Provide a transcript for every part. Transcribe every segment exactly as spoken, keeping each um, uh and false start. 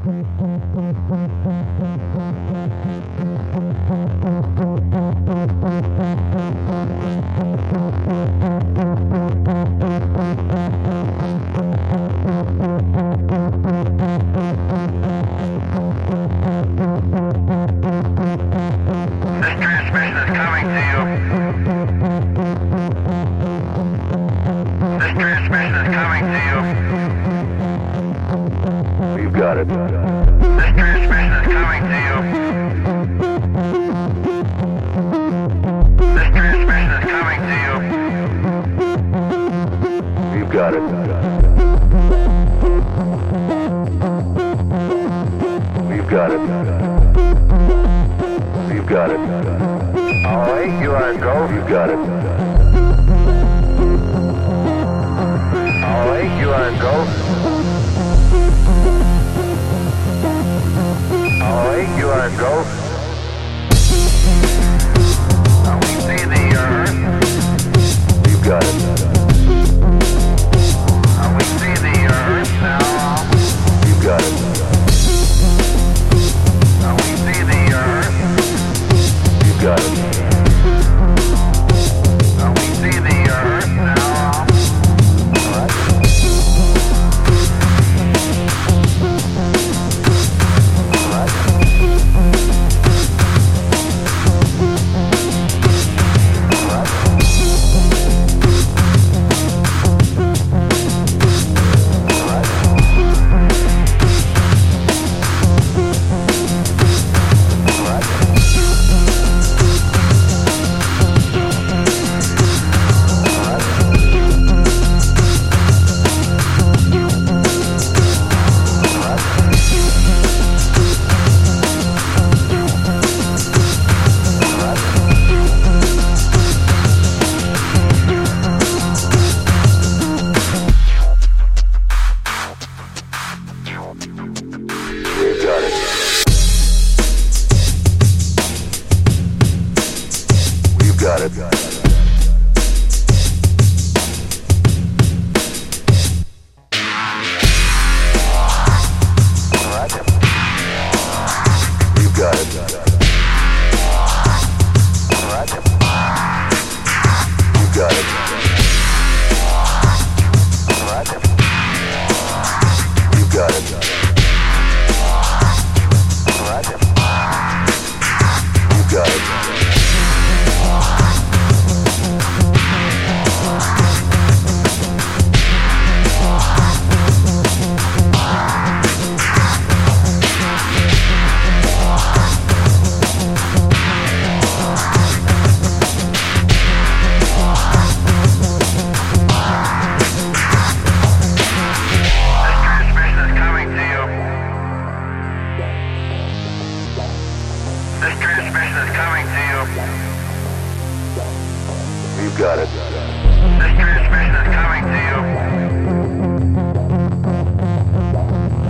We've got it. This transmission is coming to you. This transmission is coming to you. We've got it. We've got it. We've got it. All right, you are go. We've got it. All right, you are go. All right, you are go. Now we see the earth. We've got it. Now we see the earth now. We've got it. Now we see the earth. We've got it. Now we see the earth now. All right. All right. All right. All right. All right. We've got it. We've got it. All right. We've got it. All right. We've got it. All right. We've got it. All right. We've got it. This transmission is coming to you. We've got it. This transmission is coming to you.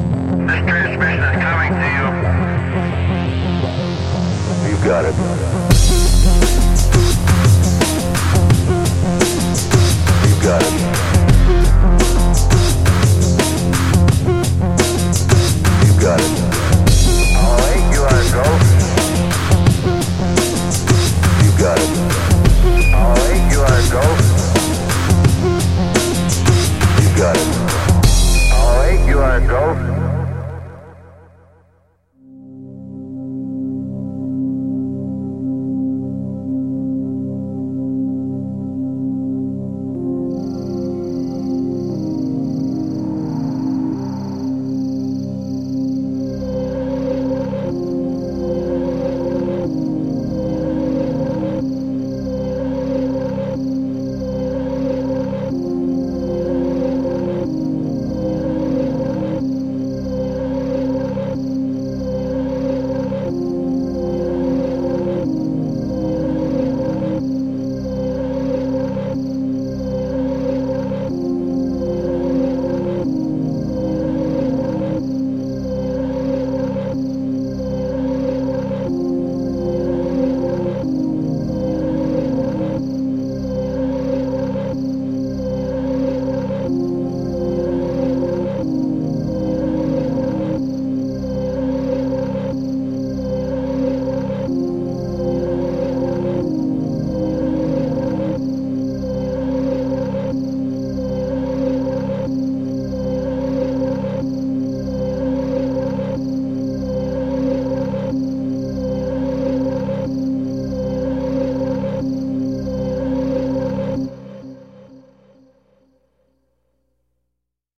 This transmission is coming to you. We've got it.